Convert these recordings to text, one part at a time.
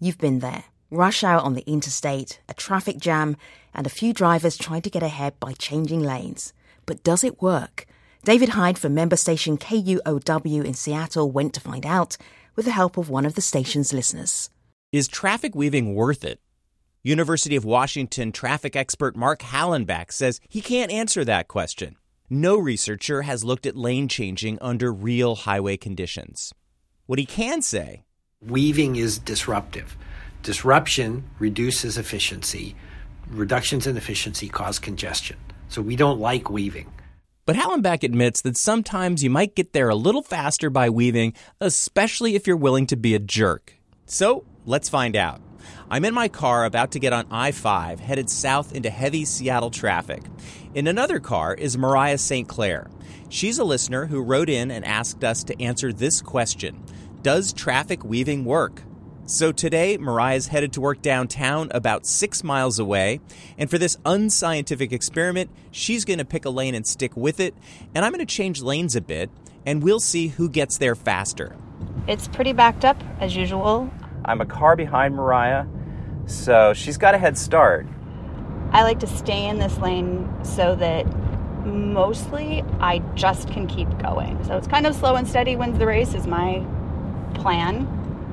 You've been there. Rush hour on the interstate, a traffic jam, and a few drivers trying to get ahead by changing lanes. But does it work? David Hyde from member station KUOW in Seattle went to find out with the help of one of the station's listeners. Is traffic weaving worth it? University of Washington traffic expert Mark Hallenbach says he can't answer that question. No researcher has looked at lane changing under real highway conditions. What he can say: weaving is disruptive. Disruption reduces efficiency. Reductions in efficiency cause congestion. So we don't like weaving. But Hallenbach admits that sometimes you might get there a little faster by weaving, especially if you're willing to be a jerk. So let's find out. I'm in my car about to get on I-5, headed south into heavy Seattle traffic. In another car is Mariah St. Clair. She's a listener who wrote in and asked us to answer this question: does traffic weaving work? So today, Mariah's headed to work downtown about 6 miles away. And for this unscientific experiment, she's going to pick a lane and stick with it. And I'm going to change lanes a bit, and we'll see who gets there faster. It's pretty backed up, as usual. I'm a car behind Mariah, so she's got a head start. I like to stay in this lane so that mostly I just can keep going. So it's kind of slow and steady wins the race is my plan.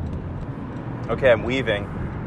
Okay, I'm weaving.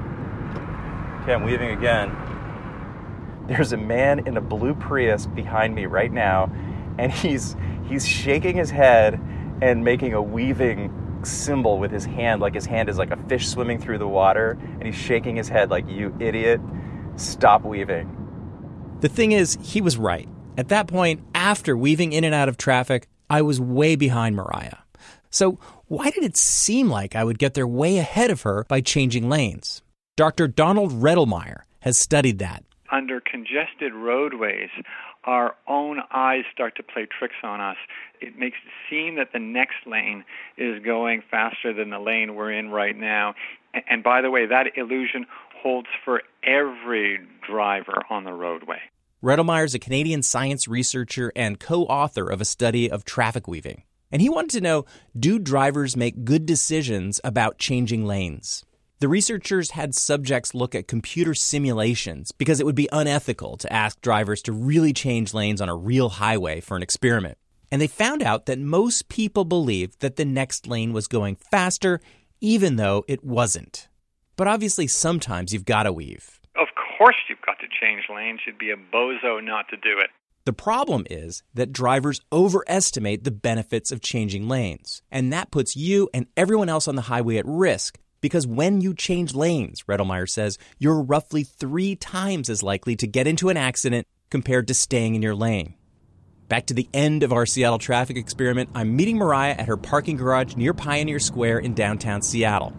Okay, I'm weaving again. There's a man in a blue Prius behind me right now, and he's shaking his head and making a weaving symbol with his hand, like his hand is like a fish swimming through the water, and he's shaking his head like, "You idiot, stop weaving." The thing is, he was right. At that point, after weaving in and out of traffic, I was way behind Mariah. So why did it seem like I would get there way ahead of her by changing lanes? Dr. Donald Rettelmeyer has studied that. Under congested roadways, our own eyes start to play tricks on us. It makes it seem that the next lane is going faster than the lane we're in right now. And by the way, that illusion holds for every driver on the roadway. Rettelmeyer is a Canadian science researcher and co-author of a study of traffic weaving. And he wanted to know, do drivers make good decisions about changing lanes? The researchers had subjects look at computer simulations because it would be unethical to ask drivers to really change lanes on a real highway for an experiment. And they found out that most people believed that the next lane was going faster, even though it wasn't. But obviously, sometimes you've got to weave. Of course you've got to change lanes. You'd be a bozo not to do it. The problem is that drivers overestimate the benefits of changing lanes. And that puts you and everyone else on the highway at risk. Because when you change lanes, Rettelmeyer says, you're roughly 3 times as likely to get into an accident compared to staying in your lane. Back to the end of our Seattle traffic experiment, I'm meeting Mariah at her parking garage near Pioneer Square in downtown Seattle.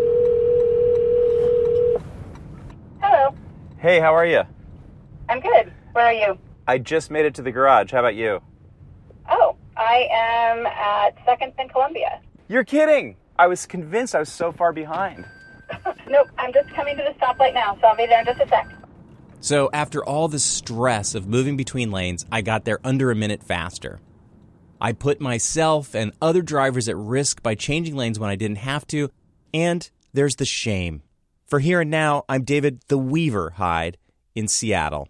Hello. Hey, how are you? I'm good. Where are you? I just made it to the garage. How about you? Oh, I am at 2nd and Columbia. You're kidding! I was convinced I was so far behind. Nope, I'm just coming to the stoplight now, so I'll be there in just a sec. So after all the stress of moving between lanes, I got there under a minute faster. I put myself and other drivers at risk by changing lanes when I didn't have to, and there's the shame. For Here and Now, I'm David the Weaver Hyde in Seattle.